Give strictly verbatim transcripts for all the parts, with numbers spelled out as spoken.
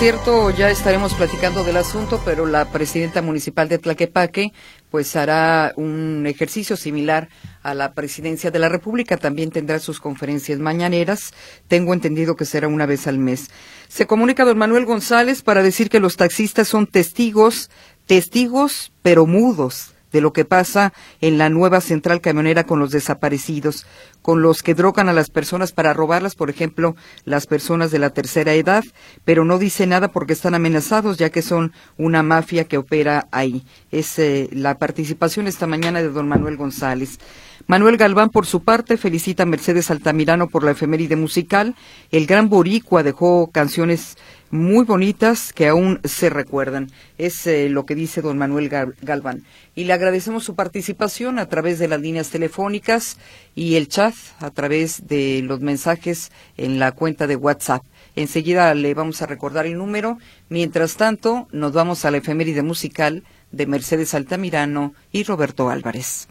cierto, ya estaremos platicando del asunto, pero la presidenta municipal de Tlaquepaque pues hará un ejercicio similar a la presidencia de la República. También tendrá sus conferencias mañaneras. Tengo entendido que será una vez al mes. Se comunica don Manuel González para decir que los taxistas son testigos, testigos pero mudos de lo que pasa en la nueva central camionera con los desaparecidos, con los que drogan a las personas para robarlas, por ejemplo, las personas de la tercera edad, pero no dice nada porque están amenazados, ya que son una mafia que opera ahí. Es eh, la participación esta mañana de don Manuel González. Manuel Galván, por su parte, felicita a Mercedes Altamirano por la efeméride musical. El gran boricua dejó canciones muy bonitas que aún se recuerdan. Es eh, lo que dice don Manuel Galván. Y le agradecemos su participación a través de las líneas telefónicas y el chat a través de los mensajes en la cuenta de WhatsApp. Enseguida le vamos a recordar el número. Mientras tanto, nos vamos a la efeméride musical de Mercedes Altamirano y Roberto Álvarez.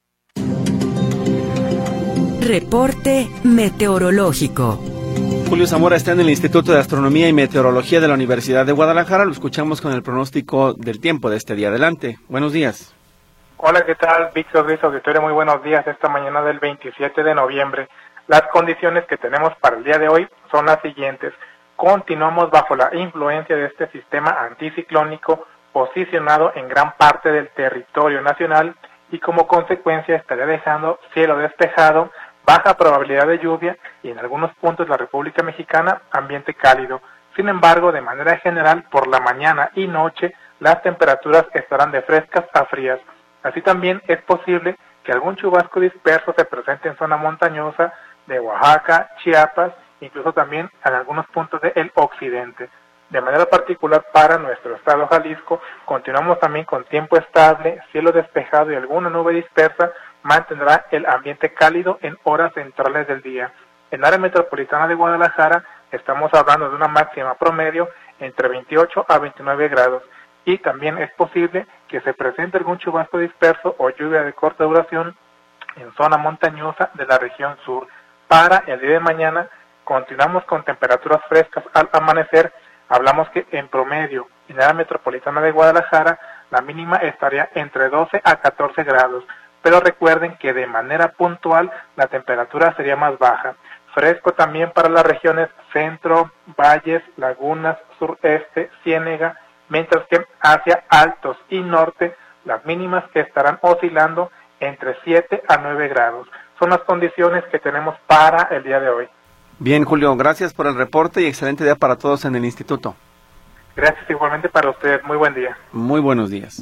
Reporte meteorológico. Julio Zamora está en el Instituto de Astronomía y Meteorología de la Universidad de Guadalajara. Lo escuchamos con el pronóstico del tiempo de este día. Adelante. Buenos días. Hola, ¿qué tal? Víctor Ruiz, auditorio, muy buenos días. Esta mañana del veintisiete de noviembre. Las condiciones que tenemos para el día de hoy son las siguientes. Continuamos bajo la influencia de este sistema anticiclónico posicionado en gran parte del territorio nacional y como consecuencia estaría dejando cielo despejado, baja probabilidad de lluvia y en algunos puntos de la República Mexicana ambiente cálido. Sin embargo, de manera general, por la mañana y noche, las temperaturas estarán de frescas a frías. Así también es posible que algún chubasco disperso se presente en zona montañosa de Oaxaca, Chiapas, incluso también en algunos puntos del occidente. De manera particular para nuestro estado Jalisco, continuamos también con tiempo estable, cielo despejado y alguna nube dispersa mantendrá el ambiente cálido en horas centrales del día. En la área metropolitana de Guadalajara estamos hablando de una máxima promedio entre veintiocho a veintinueve grados y también es posible que se presente algún chubasco disperso o lluvia de corta duración en zona montañosa de la región sur. Para el día de mañana continuamos con temperaturas frescas al amanecer. Hablamos que en promedio en la área metropolitana de Guadalajara la mínima estaría entre doce a catorce grados, pero recuerden que de manera puntual la temperatura sería más baja. Fresco también para las regiones centro, valles, lagunas, sureste, ciénega, mientras que hacia altos y norte las mínimas que estarán oscilando entre siete a nueve grados. Son las condiciones que tenemos para el día de hoy. Bien, Julio, gracias por el reporte y excelente día para todos en el instituto. Gracias igualmente para ustedes. Muy buen día. Muy buenos días.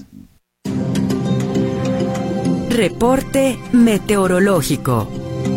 Reporte meteorológico.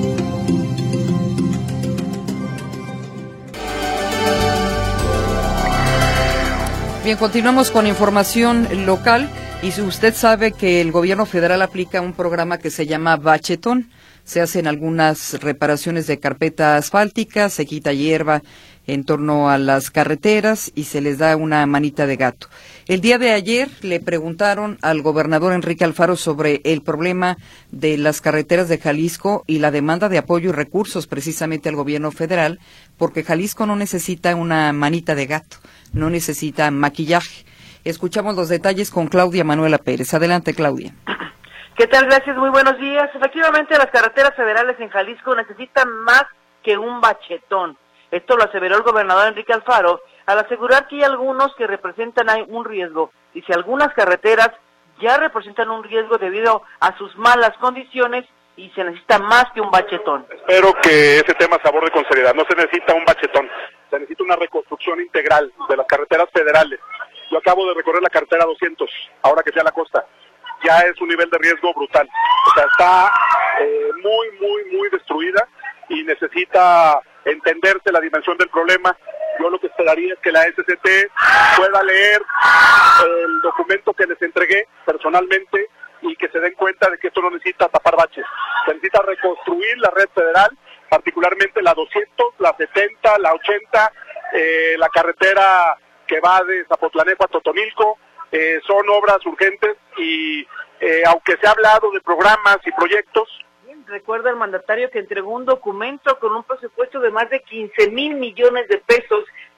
Bien, continuamos con información local y si usted sabe que el gobierno federal aplica un programa que se llama Bachetón, se hacen algunas reparaciones de carpeta asfáltica, se quita hierba en torno a las carreteras y se les da una manita de gato. El día de ayer le preguntaron al gobernador Enrique Alfaro sobre el problema de las carreteras de Jalisco y la demanda de apoyo y recursos precisamente al gobierno federal, porque Jalisco no necesita una manita de gato, no necesita maquillaje. Escuchamos los detalles con Claudia Manuela Pérez. Adelante, Claudia. ¿Qué tal? Gracias, muy buenos días. Efectivamente, las carreteras federales en Jalisco necesitan más que un bachetón. Esto lo aseveró el gobernador Enrique Alfaro al asegurar que hay algunos que representan un riesgo. Dice, algunas carreteras ya representan un riesgo debido a sus malas condiciones y se necesita más que un bachetón. Espero que ese tema se aborde con seriedad. No se necesita un bachetón, se necesita una reconstrucción integral de las carreteras federales. Yo acabo de recorrer la carretera doscientos, ahora que sea la costa. Ya es un nivel de riesgo brutal. O sea, está eh, muy, muy, muy destruida y necesita entenderse la dimensión del problema. Yo lo que esperaría es que la S C T pueda leer el documento que les entregué personalmente y que se den cuenta de que esto no necesita tapar baches. Se necesita reconstruir la red federal, particularmente la doscientos, la setenta, la ochenta, eh, la carretera que va de Zapotlanejo a Totonilco. Eh, son obras urgentes y eh, aunque se ha hablado de programas y proyectos. Bien, recuerda el mandatario que entregó un documento con un presupuesto de más de quince mil millones de pesos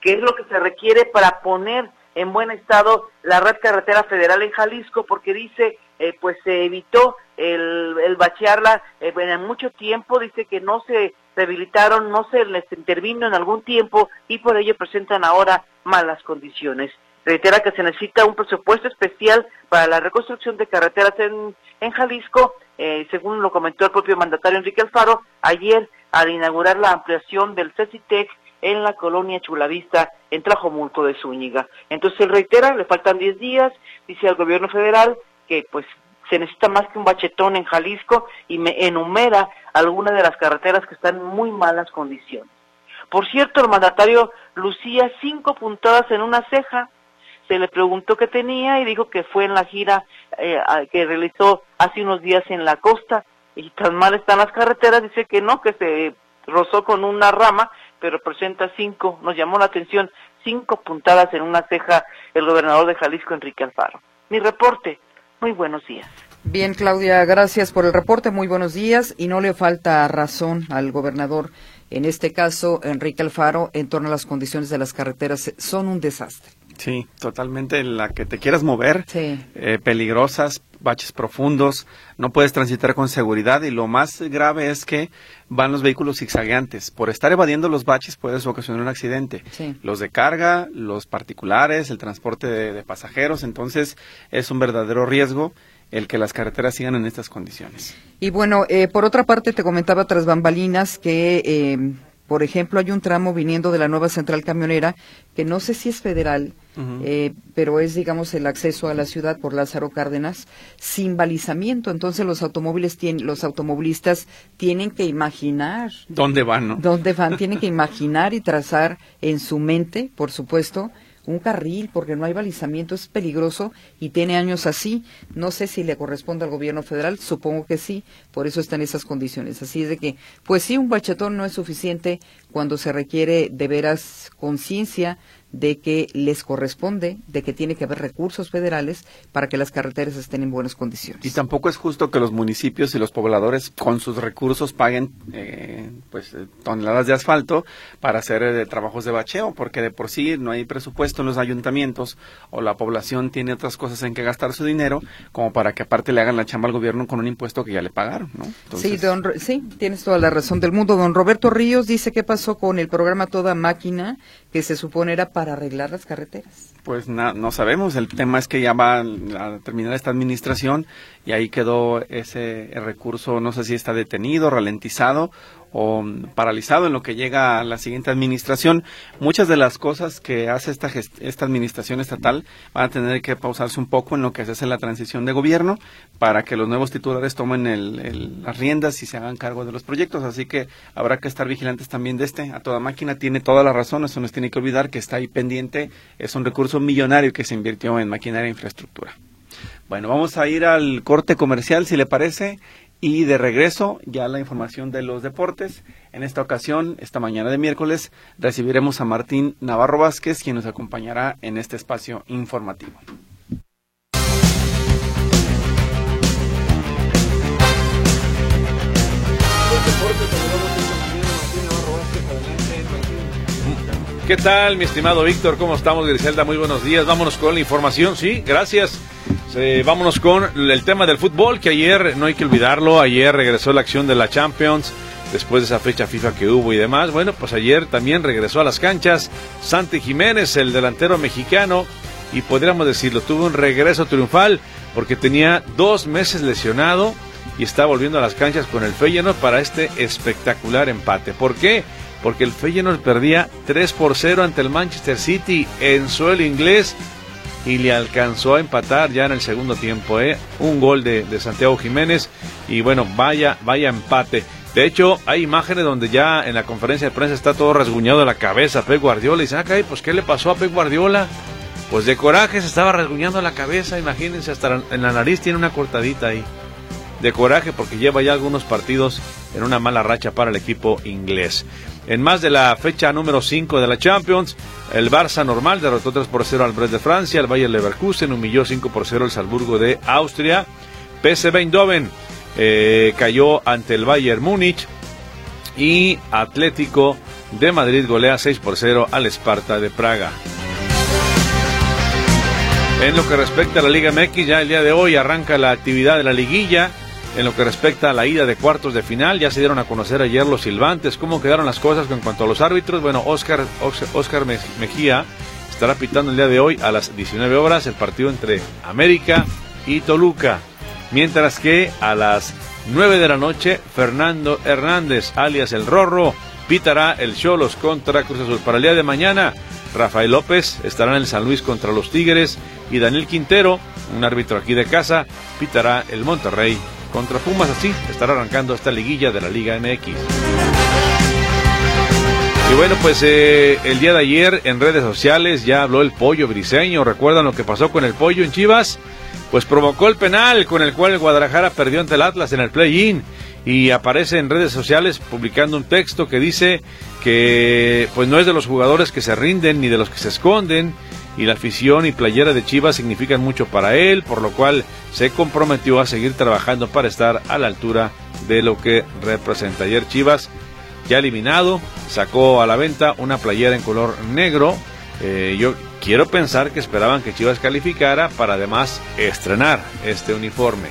que es lo que se requiere para poner en buen estado la red carretera federal en Jalisco, porque dice, eh, pues se evitó el, el bachearla eh, en mucho tiempo, dice que no se rehabilitaron, no se les intervino en algún tiempo y por ello presentan ahora malas condiciones. Reitera que se necesita un presupuesto especial para la reconstrucción de carreteras en, en Jalisco, eh, según lo comentó el propio mandatario Enrique Alfaro ayer al inaugurar la ampliación del CECITEC en la colonia Chulavista, en Tlajomulco de Zúñiga. Entonces él reitera, le faltan diez días, dice al gobierno federal que pues se necesita más que un bachetón en Jalisco y me enumera algunas de las carreteras que están en muy malas condiciones. Por cierto, el mandatario lucía cinco puntadas en una ceja. Se le preguntó qué tenía y dijo que fue en la gira eh, que realizó hace unos días en la costa y tan mal están las carreteras, dice que no, que se rozó con una rama, pero presenta cinco, nos llamó la atención, cinco puntadas en una ceja el gobernador de Jalisco, Enrique Alfaro. Mi reporte, muy buenos días. Bien, Claudia, gracias por el reporte, muy buenos días, y no le falta razón al gobernador, en este caso, Enrique Alfaro, en torno a las condiciones de las carreteras, son un desastre. Sí, totalmente, en la que te quieras mover, sí. eh, peligrosas, baches profundos, no puedes transitar con seguridad y lo más grave es que van los vehículos zigzagueantes. Por estar evadiendo los baches puedes ocasionar un accidente. Sí. Los de carga, los particulares, el transporte de, de pasajeros, entonces es un verdadero riesgo el que las carreteras sigan en estas condiciones. Y bueno, eh, por otra parte te comentaba tras bambalinas que... Eh, Por ejemplo, hay un tramo viniendo de la nueva central camionera, que no sé si es federal, uh-huh. eh, pero es, digamos, el acceso a la ciudad por Lázaro Cárdenas, sin balizamiento. Entonces los automóviles tienen, los automovilistas tienen que imaginar. ¿Dónde van, no? ¿Dónde van? Tienen que imaginar y trazar en su mente, por supuesto, un carril, porque no hay balizamiento, es peligroso y tiene años así. No sé si le corresponde al gobierno federal, supongo que sí, por eso está en esas condiciones. Así es de que, pues sí, un bachetón no es suficiente cuando se requiere de veras conciencia de que les corresponde, de que tiene que haber recursos federales para que las carreteras estén en buenas condiciones. Y tampoco es justo que los municipios y los pobladores con sus recursos paguen eh, pues toneladas de asfalto para hacer eh, trabajos de bacheo, porque de por sí no hay presupuesto en los ayuntamientos o la población tiene otras cosas en que gastar su dinero, como para que aparte le hagan la chamba al gobierno con un impuesto que ya le pagaron, ¿no? Entonces... Sí, don, sí, tienes toda la razón del mundo. Don Roberto Ríos dice qué pasó con el programa Toda Máquina, que se supone era para para arreglar las carreteras. Pues na, no sabemos, el tema es que ya va a terminar esta administración y ahí quedó ese recurso, no sé si está detenido, ralentizado o paralizado en lo que llega a la siguiente administración. Muchas de las cosas que hace esta gest- esta administración estatal van a tener que pausarse un poco en lo que se hace la transición de gobierno para que los nuevos titulares tomen el, el, las riendas y se hagan cargo de los proyectos, así que habrá que estar vigilantes también de este. A Toda Máquina tiene toda la razón, eso nos tiene que olvidar que está ahí pendiente, es un recurso millonario que se invirtió en maquinaria e infraestructura. Bueno, vamos a ir al corte comercial, si le parece, y de regreso ya la información de los deportes. En esta ocasión, esta mañana de miércoles, recibiremos a Martín Navarro Vázquez, quien nos acompañará en este espacio informativo. ¿Qué tal, mi estimado Víctor? ¿Cómo estamos, Griselda? Muy buenos días. Vámonos con la información, sí, gracias. Eh, vámonos con el tema del fútbol, que ayer, no hay que olvidarlo, ayer regresó la acción de la Champions, después de esa fecha FIFA que hubo y demás. Bueno, pues ayer también regresó a las canchas Santi Jiménez, el delantero mexicano, y podríamos decirlo, tuvo un regreso triunfal, porque tenía dos meses lesionado y está volviendo a las canchas con el Feyenoord para este espectacular empate. ¿Por qué? Porque el Feyenoord perdía tres por cero ante el Manchester City en suelo inglés y le alcanzó a empatar ya en el segundo tiempo, ¿eh? Un gol de, de Santiago Jiménez y bueno, vaya, vaya empate. De hecho, hay imágenes donde ya en la conferencia de prensa está todo rasguñado de la cabeza Pep Guardiola y dicen, ah, pues ¿qué le pasó a Pep Guardiola? Pues de coraje se estaba rasguñando la cabeza, imagínense, hasta en la nariz tiene una cortadita ahí. De coraje porque lleva ya algunos partidos en una mala racha para el equipo inglés. En más de la fecha número cinco de la Champions, el Barça normal derrotó tres por cero al Brest de Francia, el Bayer Leverkusen humilló cinco por cero al Salzburgo de Austria, P S V Eindhoven eh, cayó ante el Bayern Múnich y Atlético de Madrid golea seis por cero al Sparta de Praga. En lo que respecta a la Liga M X, ya el día de hoy arranca la actividad de la liguilla. En lo que respecta a la ida de cuartos de final, ya se dieron a conocer ayer los silbantes. ¿Cómo quedaron las cosas en cuanto a los árbitros? Bueno, Oscar, Oscar Mejía estará pitando el día de hoy a las diecinueve horas el partido entre América y Toluca. Mientras que a las nueve de la noche, Fernando Hernández, alias El Rorro, pitará el Xolos contra Cruz Azul. Para el día de mañana, Rafael López estará en el San Luis contra los Tigres y Daniel Quintero, un árbitro aquí de casa, pitará el Monterrey contra Pumas. Así estará arrancando esta liguilla de la Liga M X. Y bueno, pues eh, el día de ayer en redes sociales ya habló el Pollo Briseño. ¿Recuerdan lo que pasó con el Pollo en Chivas? Pues provocó el penal con el cual el Guadalajara perdió ante el Atlas en el play-in. Y aparece en redes sociales publicando un texto que dice que pues no es de los jugadores que se rinden ni de los que se esconden, y la afición y playera de Chivas significan mucho para él, por lo cual se comprometió a seguir trabajando para estar a la altura de lo que representa. Ayer Chivas, ya eliminado, sacó a la venta una playera en color negro. Eh, yo quiero pensar que esperaban que Chivas calificara para además estrenar este uniforme.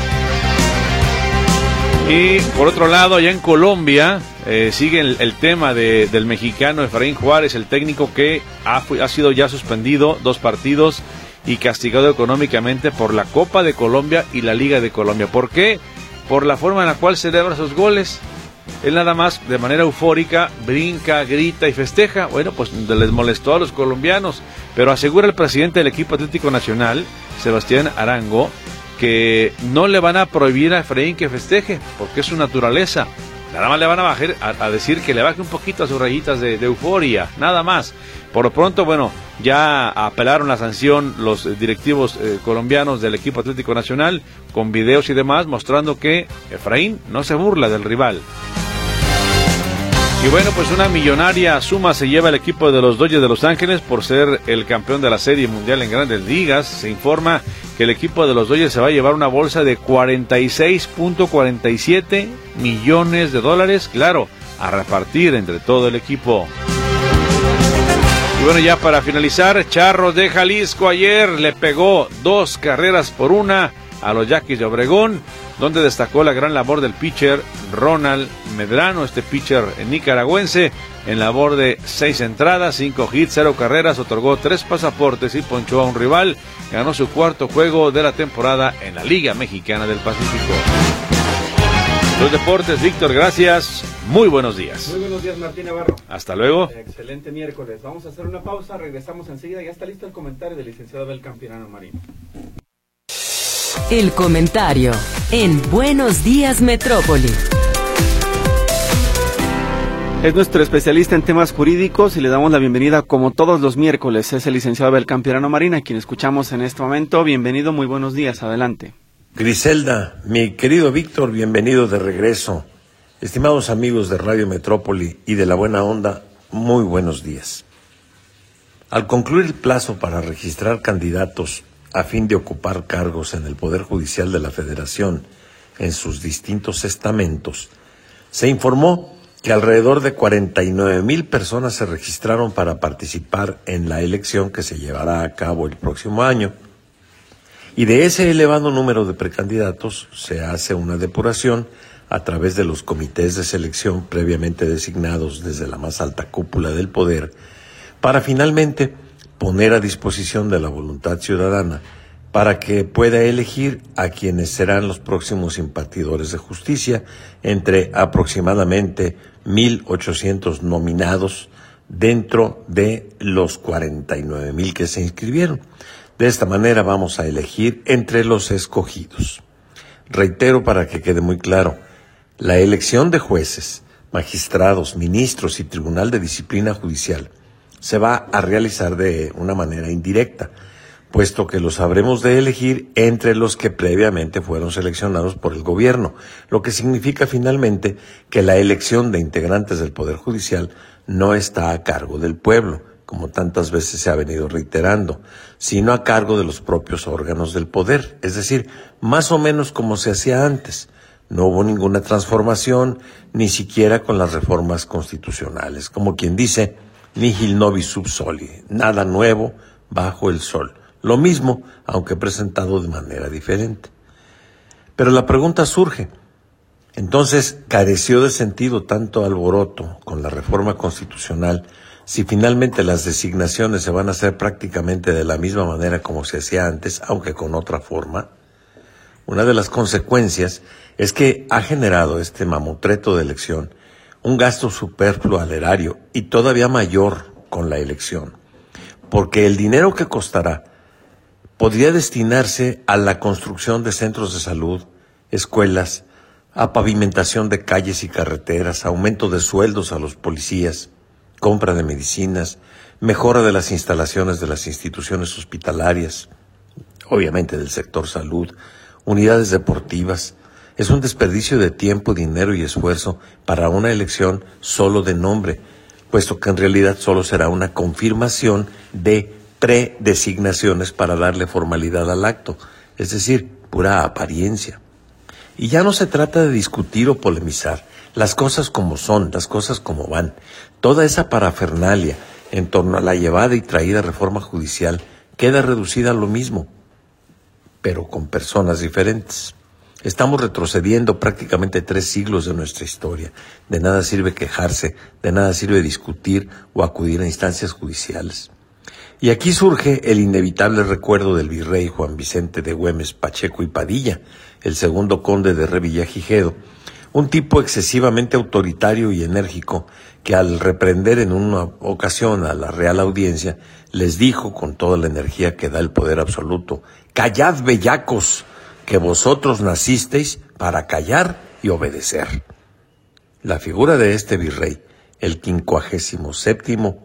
Y por otro lado, allá en Colombia, eh, sigue el, el tema de, del mexicano Efraín Juárez, el técnico que ha, ha sido ya suspendido dos partidos y castigado económicamente por la Copa de Colombia y la Liga de Colombia. ¿Por qué? Por la forma en la cual celebra sus goles. Él nada más, de manera eufórica, brinca, grita y festeja. Bueno, pues les molestó a los colombianos, pero asegura el presidente del equipo Atlético Nacional, Sebastián Arango, que no le van a prohibir a Efraín que festeje, porque es su naturaleza. Nada más le van a bajar a, a decir que le baje un poquito a sus rayitas de, de euforia, nada más. Por lo pronto, bueno, ya apelaron la sanción los directivos eh, colombianos del equipo Atlético Nacional, con videos y demás, mostrando que Efraín no se burla del rival. Y bueno, pues una millonaria suma se lleva el equipo de los Dodgers de Los Ángeles por ser el campeón de la Serie Mundial en Grandes Ligas. Se informa que el equipo de los Dodgers se va a llevar una bolsa de cuarenta y seis punto cuarenta y siete millones de dólares, claro, a repartir entre todo el equipo. Y bueno, ya para finalizar, Charros de Jalisco ayer le pegó dos carreras por una a los Yaquis de Obregón, donde destacó la gran labor del pitcher Ronald Medrano, este pitcher nicaragüense, en labor de seis entradas, cinco hits, cero carreras, otorgó tres pasaportes y ponchó a un rival. Ganó su cuarto juego de la temporada en la Liga Mexicana del Pacífico. Los deportes, Víctor, gracias. Muy buenos días. Muy buenos días, Martín Navarro. Hasta luego. Excelente miércoles. Vamos a hacer una pausa, regresamos enseguida. Ya está listo el comentario del licenciado Abel Campirano Marín. El comentario en Buenos Días Metrópoli. Es nuestro especialista en temas jurídicos y le damos la bienvenida como todos los miércoles. Es el licenciado Abel Campirano Marín, a quien escuchamos en este momento. Bienvenido, muy buenos días, adelante. Griselda, mi querido Víctor, bienvenido de regreso. Estimados amigos de Radio Metrópoli y de La Buena Onda, muy buenos días. Al concluir el plazo para registrar candidatos a fin de ocupar cargos en el Poder Judicial de la Federación en sus distintos estamentos, se informó que alrededor de cuarenta y nueve mil personas se registraron para participar en la elección que se llevará a cabo el próximo año. Y de ese elevado número de precandidatos se hace una depuración a través de los comités de selección previamente designados desde la más alta cúpula del poder, para finalmente poner a disposición de la voluntad ciudadana para que pueda elegir a quienes serán los próximos impartidores de justicia entre aproximadamente mil ochocientos nominados dentro de los cuarenta y nueve mil que se inscribieron. De esta manera vamos a elegir entre los escogidos. Reitero para que quede muy claro, la elección de jueces, magistrados, ministros y Tribunal de Disciplina Judicial se va a realizar de una manera indirecta, puesto que los habremos de elegir entre los que previamente fueron seleccionados por el gobierno, lo que significa finalmente que la elección de integrantes del Poder Judicial no está a cargo del pueblo, como tantas veces se ha venido reiterando, sino a cargo de los propios órganos del poder, es decir, más o menos como se hacía antes, No hubo ninguna transformación, ni siquiera con las reformas constitucionales. Como quien dice, nihil novi sub soli, nada nuevo bajo el sol. Lo mismo, aunque presentado de manera diferente. Pero la pregunta surge, entonces, ¿careció de sentido tanto alboroto con la reforma constitucional si finalmente las designaciones se van a hacer prácticamente de la misma manera como se hacía antes, aunque con otra forma? Una de las consecuencias es que ha generado este mamotreto de elección un gasto superfluo al erario y todavía mayor con la elección, porque el dinero que costará podría destinarse a la construcción de centros de salud, escuelas, a pavimentación de calles y carreteras, aumento de sueldos a los policías, compra de medicinas, mejora de las instalaciones de las instituciones hospitalarias, obviamente del sector salud, unidades deportivas. Es un desperdicio de tiempo, dinero y esfuerzo para una elección solo de nombre, puesto que en realidad solo será una confirmación de predesignaciones para darle formalidad al acto, es decir, pura apariencia. Y ya no se trata de discutir o polemizar, las cosas como son, las cosas como van. Toda esa parafernalia en torno a la llevada y traída reforma judicial queda reducida a lo mismo, pero con personas diferentes. Estamos retrocediendo prácticamente tres siglos de nuestra historia. De nada sirve quejarse, de nada sirve discutir o acudir a instancias judiciales. Y aquí surge el inevitable recuerdo del virrey Juan Vicente de Güemes, Pacheco y Padilla, el segundo conde de Revillagigedo, un tipo excesivamente autoritario y enérgico que al reprender en una ocasión a la Real Audiencia les dijo con toda la energía que da el poder absoluto: «Callad, bellacos, que vosotros nacisteis para callar y obedecer». La figura de este virrey, el quincuagésimo séptimo,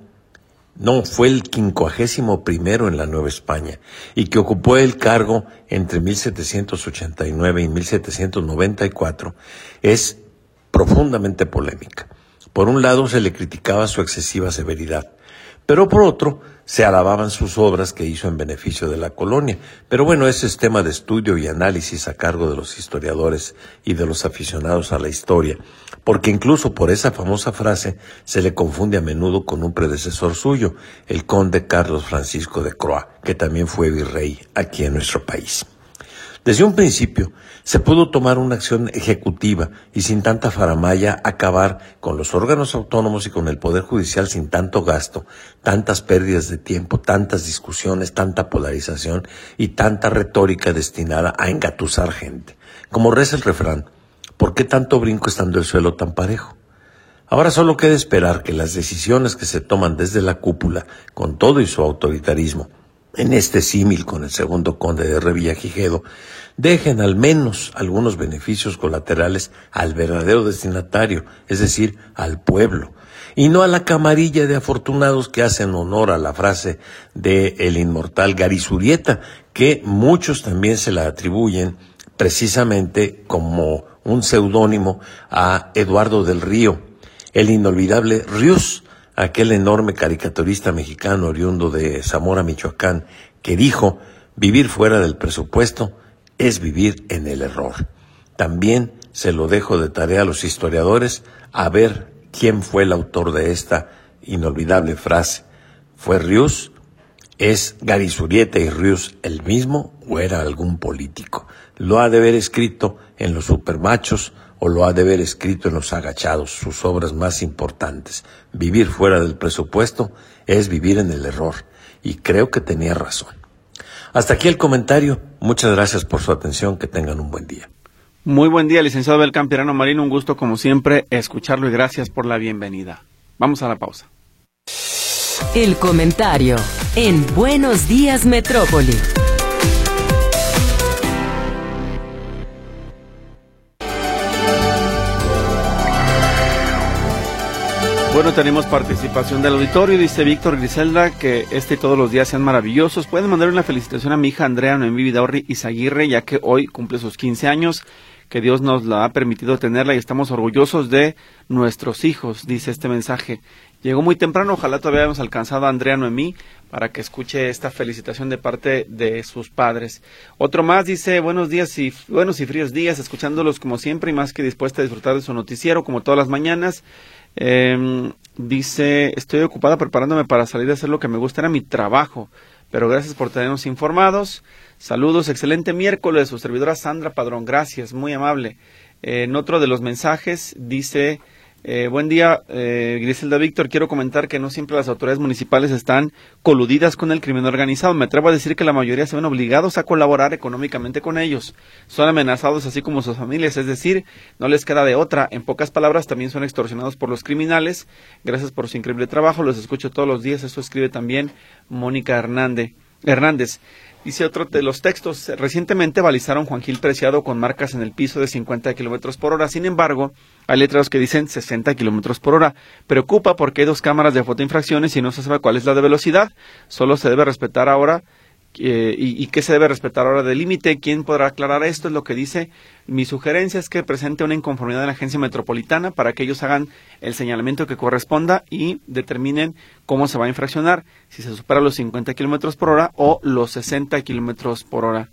no, fue el quincuagésimo primero en la Nueva España, y que ocupó el cargo entre mil setecientos ochenta y nueve y mil setecientos noventa y cuatro, es profundamente polémica. Por un lado se le criticaba su excesiva severidad, pero por otro se alababan sus obras que hizo en beneficio de la colonia. Pero bueno, ese es tema de estudio y análisis a cargo de los historiadores y de los aficionados a la historia, porque incluso por esa famosa frase se le confunde a menudo con un predecesor suyo, el conde Carlos Francisco de Croix, que también fue virrey aquí en nuestro país. Desde un principio se pudo tomar una acción ejecutiva y sin tanta faramalla acabar con los órganos autónomos y con el Poder Judicial sin tanto gasto, tantas pérdidas de tiempo, tantas discusiones, tanta polarización y tanta retórica destinada a engatusar gente. Como reza el refrán, ¿por qué tanto brinco estando el suelo tan parejo? Ahora solo queda esperar que las decisiones que se toman desde la cúpula, con todo y su autoritarismo, en este símil con el segundo conde de Revillagigedo, dejen al menos algunos beneficios colaterales al verdadero destinatario, es decir, al pueblo, y no a la camarilla de afortunados que hacen honor a la frase de el inmortal Garizurieta, que muchos también se la atribuyen precisamente como un seudónimo a Eduardo del Río, el inolvidable Rius, aquel enorme caricaturista mexicano oriundo de Zamora, Michoacán, que dijo: vivir fuera del presupuesto es vivir en el error. También se lo dejo de tarea a los historiadores a ver quién fue el autor de esta inolvidable frase. ¿Fue Rius? ¿Es Garizurieta y Rius el mismo o era algún político? Lo ha de haber escrito en los supermachos o lo ha de haber escrito en los agachados, sus obras más importantes. Vivir fuera del presupuesto es vivir en el error, y creo que tenía razón. Hasta aquí el comentario. Muchas gracias por su atención. Que tengan un buen día. Muy buen día, licenciado Abel Campirano Marín. Un gusto, como siempre, escucharlo y gracias por la bienvenida. Vamos a la pausa. El comentario en Buenos Días Metrópoli. Bueno, tenemos participación del auditorio. Dice Víctor, Griselda, que este y todos los días sean maravillosos. Pueden mandar una felicitación a mi hija Andrea Noemí Vidaurri Izaguirre, ya que hoy cumple sus quince años. que Dios nos la ha permitido tenerla y estamos orgullosos de nuestros hijos, dice este mensaje. Llegó muy temprano, ojalá todavía hayamos alcanzado a Andrea Noemí para que escuche esta felicitación de parte de sus padres. Otro más dice, buenos días y buenos y fríos días, escuchándolos como siempre y más que dispuesta a disfrutar de su noticiero como todas las mañanas. Eh, dice, estoy ocupada preparándome para salir a hacer lo que me gusta, era mi trabajo, pero gracias por tenernos informados. Saludos, excelente miércoles, su servidora Sandra Padrón, gracias, muy amable. Eh, en otro de los mensajes dice, eh, buen día, eh, Griselda Víctor, quiero comentar que no siempre las autoridades municipales están coludidas con el crimen organizado. Me atrevo a decir que la mayoría se ven obligados a colaborar económicamente con ellos. Son amenazados así como sus familias, es decir, no les queda de otra. En pocas palabras, también son extorsionados por los criminales. Gracias por su increíble trabajo, los escucho todos los días. Eso escribe también Mónica Hernández. Hernández. Dice otro de los textos, recientemente balizaron Juan Gil Preciado con marcas en el piso de cincuenta kilómetros por hora, sin embargo, hay letreros que dicen sesenta kilómetros por hora. Preocupa porque hay dos cámaras de fotoinfracciones y no se sabe cuál es la de velocidad, solo se debe respetar ahora, eh, y, y qué se debe respetar ahora del límite, ¿quién podrá aclarar esto? Es lo que dice. Mi sugerencia es que presente una inconformidad en la agencia metropolitana para que ellos hagan el señalamiento que corresponda y determinen cómo se va a infraccionar, si se supera los cincuenta kilómetros por hora o los sesenta kilómetros por hora.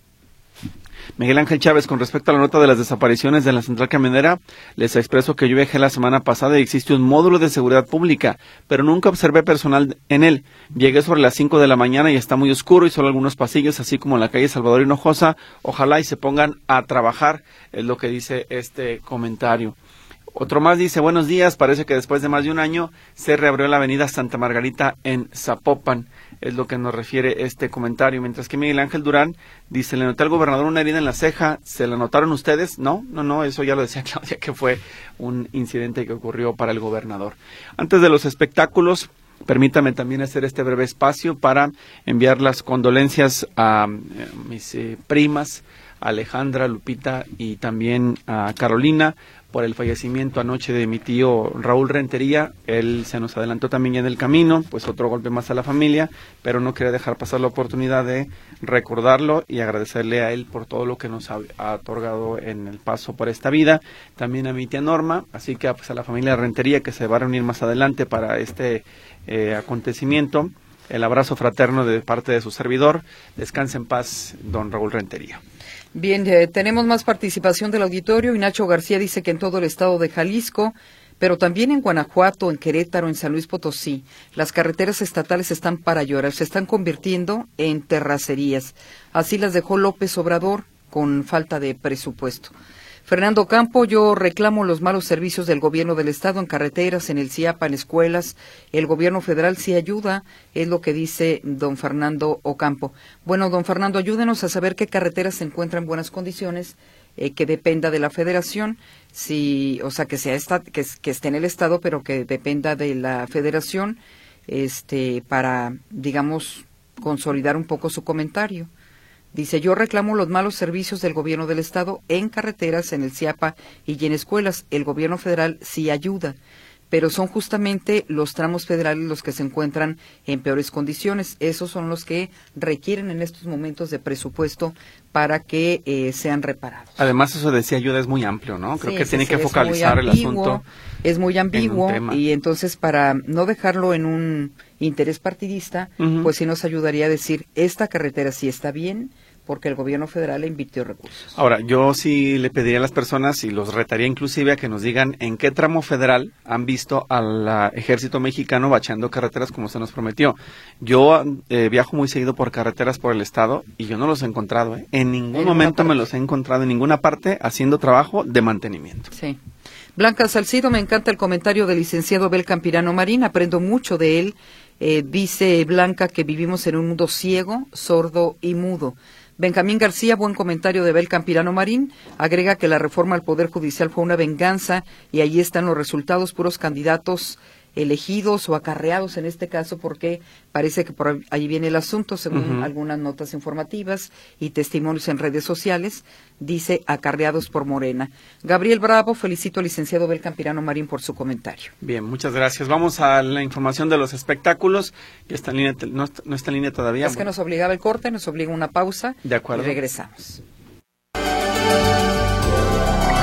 Miguel Ángel Chávez, con respecto a la nota de las desapariciones de la central camionera, les expreso que yo viajé la semana pasada y existe un módulo de seguridad pública, pero nunca observé personal en él. Llegué sobre las cinco de la mañana y está muy oscuro y solo algunos pasillos, así como en la calle Salvador Hinojosa. Ojalá y se pongan a trabajar, es lo que dice este comentario. Otro más dice, buenos días, parece que después de más de un año se reabrió la avenida Santa Margarita en Zapopan, es lo que nos refiere este comentario, mientras que Miguel Ángel Durán dice, le noté al gobernador una herida en la ceja, ¿se la notaron ustedes? No, no, no, eso ya lo decía Claudia, que fue un incidente que ocurrió para el gobernador. Antes de los espectáculos, permítame también hacer este breve espacio para enviar las condolencias a eh, mis eh, primas, Alejandra, Lupita y también a Carolina, por el fallecimiento anoche de mi tío Raúl Rentería. Él se nos adelantó también ya en el camino, pues otro golpe más a la familia, pero no quería dejar pasar la oportunidad de recordarlo y agradecerle a él por todo lo que nos ha, ha otorgado en el paso por esta vida. También a mi tía Norma, así que pues, a la familia Rentería, que se va a reunir más adelante para este eh, acontecimiento. El abrazo fraterno de parte de su servidor. Descanse en paz, don Raúl Rentería. Bien, eh, tenemos más participación del auditorio y Nacho García dice que en todo el estado de Jalisco, pero también en Guanajuato, en Querétaro, en San Luis Potosí, las carreteras estatales están para llorar, se están convirtiendo en terracerías. Así las dejó López Obrador con falta de presupuesto. Fernando Campo, yo reclamo los malos servicios del gobierno del estado en carreteras, en el C I A P A, en escuelas. El gobierno federal sí ayuda, es lo que dice don Fernando Ocampo. Bueno, don Fernando, ayúdenos a saber qué carreteras se encuentran en buenas condiciones, eh, que dependa de la federación, si, o sea, que sea esta, que, que esté en el estado, pero que dependa de la federación, este, para, digamos, consolidar un poco su comentario. Dice, yo reclamo los malos servicios del gobierno del estado en carreteras, en el C I A P A y en escuelas. El gobierno federal sí ayuda, pero son justamente los tramos federales los que se encuentran en peores condiciones. Esos son los que requieren en estos momentos de presupuesto para que eh, sean reparados. Además, eso de sí ayuda es muy amplio, ¿no? Creo sí, que tiene es, que focalizar ambiguo, el asunto. Es muy ambiguo y entonces para no dejarlo en un interés partidista, uh-huh. pues sí nos ayudaría a decir, esta carretera sí está bien, porque el gobierno federal le invirtió recursos. Ahora, yo sí le pediría a las personas y los retaría inclusive a que nos digan en qué tramo federal han visto al ejército mexicano bacheando carreteras como se nos prometió. Yo eh, viajo muy seguido por carreteras por el estado y yo no los he encontrado. ¿eh? En ningún en momento me los he encontrado en ninguna parte haciendo trabajo de mantenimiento. Sí. Blanca Salcido, me encanta el comentario del licenciado Abel Campirano Marín, aprendo mucho de él. Eh, dice Blanca que vivimos en un mundo ciego, sordo y mudo. Benjamín García, buen comentario de Abel Campirano Marín, agrega que la reforma al Poder Judicial fue una venganza y ahí están los resultados, puros candidatos elegidos o acarreados en este caso, porque parece que por ahí viene el asunto, según uh-huh. algunas notas informativas y testimonios en redes sociales, dice acarreados por Morena. Gabriel Bravo, felicito al licenciado Abel Campirano Marín por su comentario. Bien, muchas gracias. Vamos a la información de los espectáculos, que está en línea, no, no está en línea todavía. Es que nos obligaba el corte, nos obliga una pausa. De acuerdo. Y regresamos.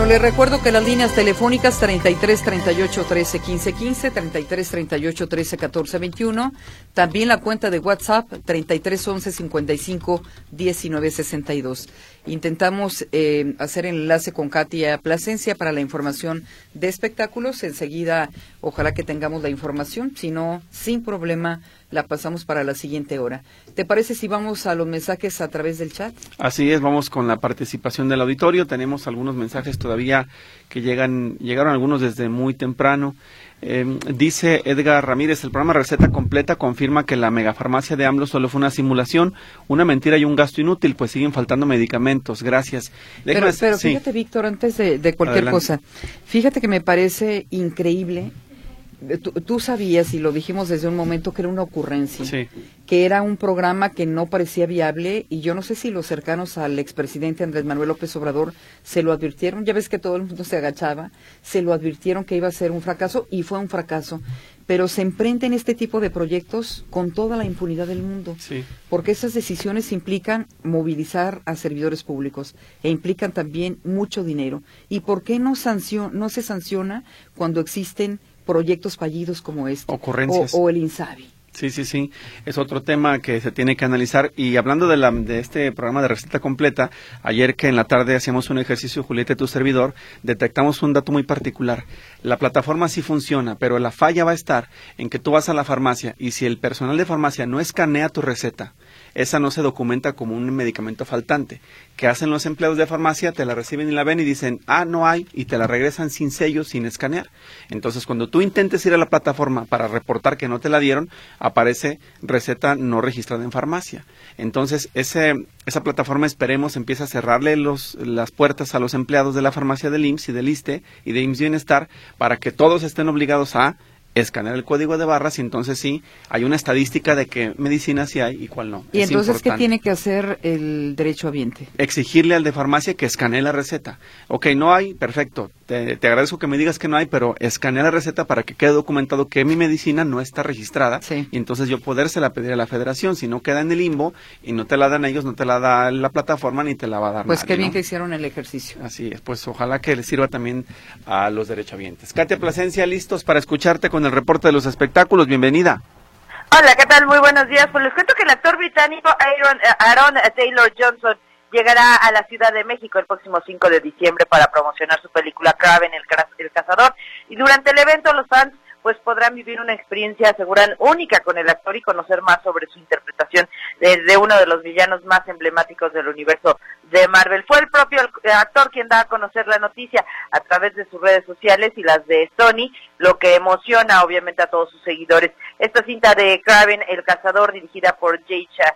les recuerdo que las líneas telefónicas treinta y tres, treinta y ocho, trece, quince, quince, treinta y tres, treinta y ocho, trece, catorce, veintiuno, también la cuenta de WhatsApp treinta y tres, once, cincuenta y cinco, diecinueve, sesenta y dos. Intentamos eh, hacer el enlace con Katia Plasencia para la información de espectáculos. Enseguida, ojalá que tengamos la información, si no, sin problema, la pasamos para la siguiente hora. ¿Te parece si vamos a los mensajes a través del chat? Así es, vamos con la participación del auditorio. Tenemos algunos mensajes todavía que llegan, llegaron algunos desde muy temprano. Eh, dice Edgar Ramírez, el programa Receta Completa confirma que la megafarmacia de AMLO solo fue una simulación, una mentira y un gasto inútil, pues siguen faltando medicamentos. Gracias. Déjame, pero pero sí. Fíjate, Víctor, antes de, de cualquier Adelante. cosa, fíjate que me parece increíble. Tú, tú sabías, y lo dijimos desde un momento, que era una ocurrencia, sí. que era un programa que no parecía viable, y yo no sé si los cercanos al expresidente Andrés Manuel López Obrador se lo advirtieron. Ya ves que todo el mundo se agachaba, se lo advirtieron que iba a ser un fracaso, y fue un fracaso. Pero se emprenden este tipo de proyectos con toda la impunidad del mundo, sí. porque esas decisiones implican movilizar a servidores públicos e implican también mucho dinero. ¿Y por qué no, sancio- no se sanciona cuando existen proyectos fallidos como este? Ocurrencias. O, o el INSABI. Sí, sí, sí, es otro tema que se tiene que analizar. Y hablando de, la, de este programa de Receta Completa, ayer que en la tarde hacíamos un ejercicio, Julieta, tu servidor, detectamos un dato muy particular. La plataforma sí funciona, pero la falla va a estar en que tú vas a la farmacia y si el personal de farmacia no escanea tu receta, esa no se documenta como un medicamento faltante. ¿Qué hacen los empleados de farmacia? Te la reciben y la ven y dicen, ah, no hay, y te la regresan sin sello, sin escanear. Entonces, cuando tú intentes ir a la plataforma para reportar que no te la dieron, aparece receta no registrada en farmacia. Entonces, ese, esa plataforma, esperemos, empieza a cerrarle los, las puertas a los empleados de la farmacia del I M S S y del ISSSTE y de I M S S Bienestar para que todos estén obligados a escanear el código de barras, y entonces sí hay una estadística de qué medicina sí hay y cuál no. ¿Y es entonces importante. qué tiene que hacer el derechohabiente? Exigirle al de farmacia que escanee la receta. Ok, no hay, perfecto, te, te agradezco que me digas que no hay, pero escanea la receta para que quede documentado que mi medicina no está registrada, sí. Y entonces yo podérsela pedir a la federación. Si no, queda en el limbo y no te la dan ellos, no te la da la plataforma ni te la va a dar Pues nadie, qué bien, ¿no? que hicieron el ejercicio. Así es, pues ojalá que les sirva también a los derechohabientes. Katia Plasencia, listos para escucharte con el reporte de los espectáculos. Bienvenida. Hola, ¿qué tal? Muy buenos días. Pues les cuento que el actor británico Aaron, Aaron Taylor Johnson llegará a la Ciudad de México el próximo cinco de diciembre para promocionar su película Kraven, el, el cazador. Y durante el evento los fans pues podrán vivir una experiencia, aseguran, única con el actor y conocer más sobre su interpretación de, de uno de los villanos más emblemáticos del universo de Marvel. Fue el propio actor quien da a conocer la noticia a través de sus redes sociales y las de Sony, lo que emociona obviamente a todos sus seguidores. Esta cinta de Kraven, el cazador, dirigida por J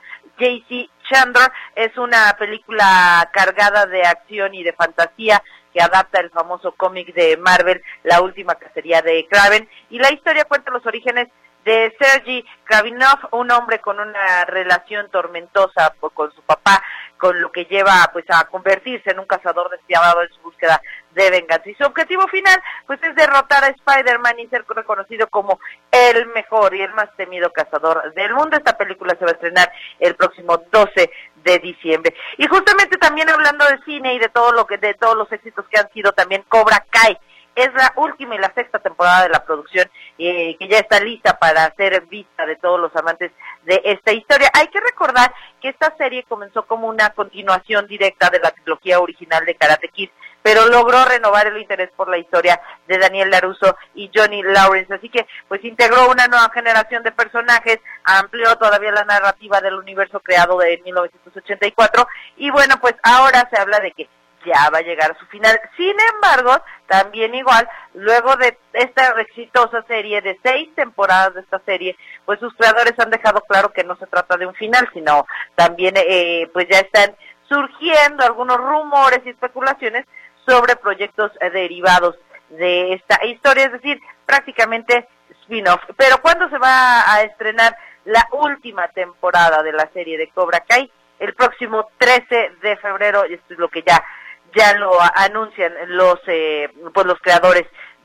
C Chandler, es una película cargada de acción y de fantasía que adapta el famoso cómic de Marvel, La última cacería de Kraven, y la historia cuenta los orígenes de Sergei Kravinov, un hombre con una relación tormentosa con su papá, con lo que lleva pues a convertirse en un cazador despiadado en su búsqueda de venganza. Y su objetivo final pues es derrotar a Spider-Man y ser reconocido como el mejor y el más temido cazador del mundo. Esta película se va a estrenar el próximo doce de diciembre. Y justamente también hablando de cine y de todo lo que de todos los éxitos que han sido también Cobra Kai. Es la última y la sexta temporada de la producción eh, que ya está lista para ser vista de todos los amantes de esta historia. Hay que recordar que esta serie comenzó como una continuación directa de la trilogía original de Karate Kid, pero logró renovar el interés por la historia de Daniel LaRusso y Johnny Lawrence, así que pues integró una nueva generación de personajes, amplió todavía la narrativa del universo creado de mil novecientos ochenta y cuatro, y bueno, pues ahora se habla de que ya va a llegar a su final. Sin embargo, también igual, luego de esta exitosa serie de seis temporadas de esta serie, pues sus creadores han dejado claro que no se trata de un final, sino también eh, pues ya están surgiendo algunos rumores y especulaciones sobre proyectos eh, derivados de esta historia, es decir, prácticamente spin-off. Pero ¿cuándo se va a estrenar la última temporada de la serie de Cobra Kai? El próximo trece de febrero, y esto es lo que ya ya lo anuncian los eh, pues los creadores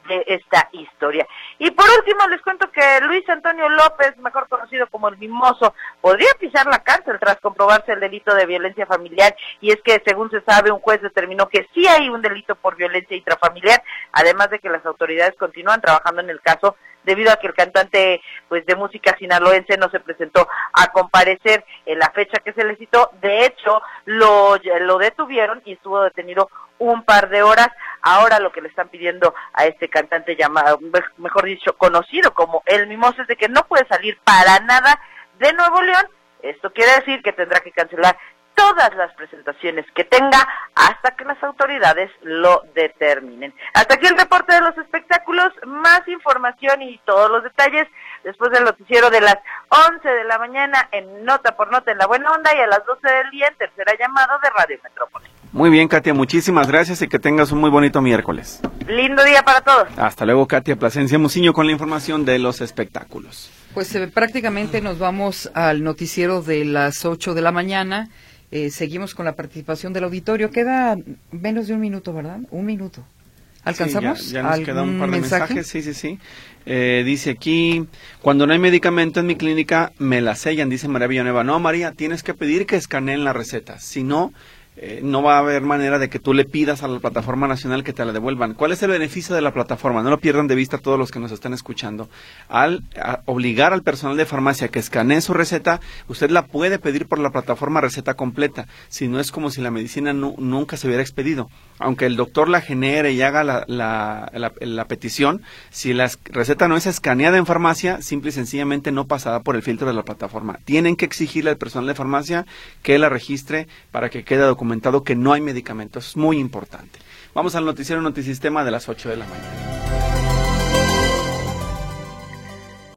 de esta historia. Y por último les cuento que Luis Antonio López, mejor conocido como el Mimoso, podría pisar la cárcel tras comprobarse el delito de violencia familiar, y es que según se sabe un juez determinó que sí hay un delito por violencia intrafamiliar, además de que las autoridades continúan trabajando en el caso debido a que el cantante pues de música sinaloense no se presentó a comparecer en la fecha que se le citó. De hecho, lo, lo detuvieron y estuvo detenido un par de horas. Ahora lo que le están pidiendo a este cantante llamado, mejor dicho, conocido como El Mimoso, es de que no puede salir para nada de Nuevo León. Esto quiere decir que tendrá que cancelar todas las presentaciones que tenga hasta que las autoridades lo determinen. Hasta aquí el reporte de los espectáculos. Más información y todos los detalles después del noticiero de las once de la mañana en Nota por Nota en La Buena Onda, y a las doce del día en Tercera Llamada de Radio Metrópoli. Muy bien, Katia, muchísimas gracias y que tengas un muy bonito miércoles. Lindo día para todos. Hasta luego, Katia Plasencia Muciño con la información de los espectáculos. Pues eh, prácticamente nos vamos al noticiero de las ocho de la mañana. Eh, seguimos con la participación del auditorio. Queda menos de un minuto, ¿verdad? Un minuto. ¿Alcanzamos? Sí, ya, ya nos queda un par de mensaje? mensajes. Sí, sí, sí. Eh, dice aquí, cuando no hay medicamento en mi clínica, me la sellan, dice María Villanueva. No, María, tienes que pedir que escaneen la receta. Si no, eh, no va a haber manera de que tú le pidas a la plataforma nacional que te la devuelvan. ¿Cuál es el beneficio de la plataforma? No lo pierdan de vista todos los que nos están escuchando. Al obligar al personal de farmacia que escanee su receta, usted la puede pedir por la plataforma receta completa. Si no, es como si la medicina no, nunca se hubiera expedido. Aunque el doctor la genere y haga la, la, la, la petición, si la receta no es escaneada en farmacia, simple y sencillamente no pasará por el filtro de la plataforma. Tienen que exigirle al personal de farmacia que la registre para que quede documentado que no hay medicamentos. Es muy importante. Vamos al noticiero Notisistema de las ocho de la mañana.